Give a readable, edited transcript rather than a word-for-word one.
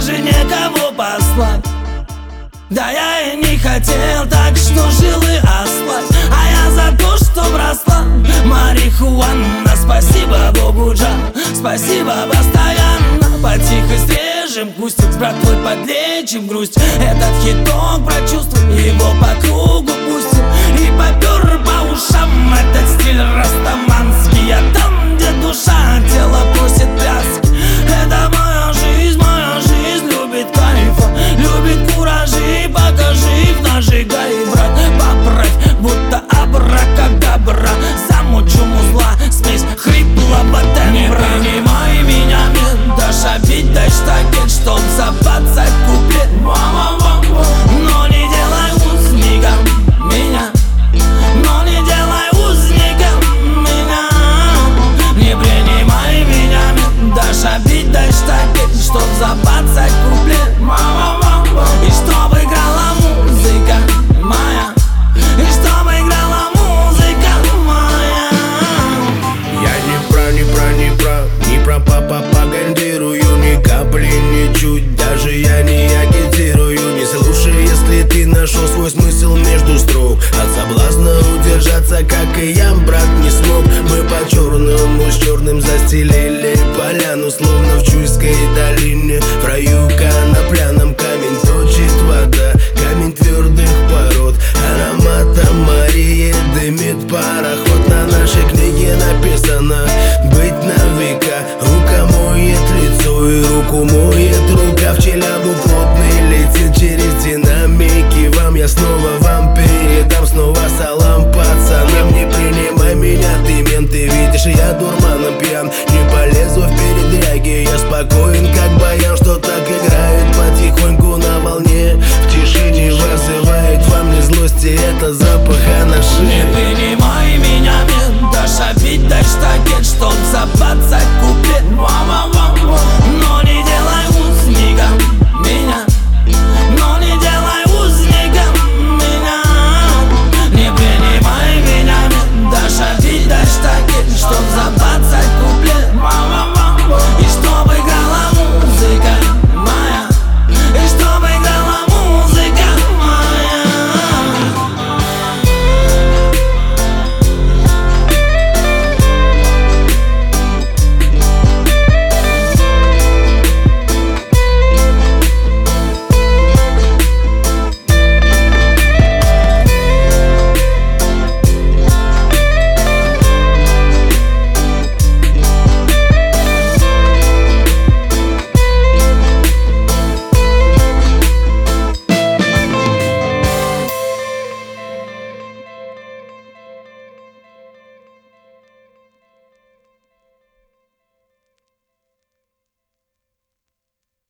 даже некого послать. Да я и не хотел, так что жил и ослабь. А я за то, что бросла марихуана. Спасибо Богу, Джа, спасибо постоянно. Потихо стрежем кустик, с братвой подлечим грусть. Этот хиток прочувствуем, его по кругу пустим. И попер по ушам этот стиль растаманский. Я там, где душа, тело просит пляски. Это моя жизнь любит кайфа, любит куражи. Покажи их, нажигай, брат, поправь, будто абракадабра. Замучу музла, смесь хриплого тембра. Не принимай меня, мент, дашь обид, дашь такет, чтоб забацать куплет. Но не делай узником меня, но не делай узником меня. Не принимай меня, мент, дашь обид, дашь такет, чтоб забацать куплет. И чтоб играла музыка моя, и чтоб играла музыка моя. Я не про папа погандирую, ни капли, ничуть, даже я не агитирую. Не слушай, если ты нашел свой смысл между строк. От соблазна удержаться, как и я, брат, не смог. Мы по черному с черным застелили поляну, словно в Чуйской долине.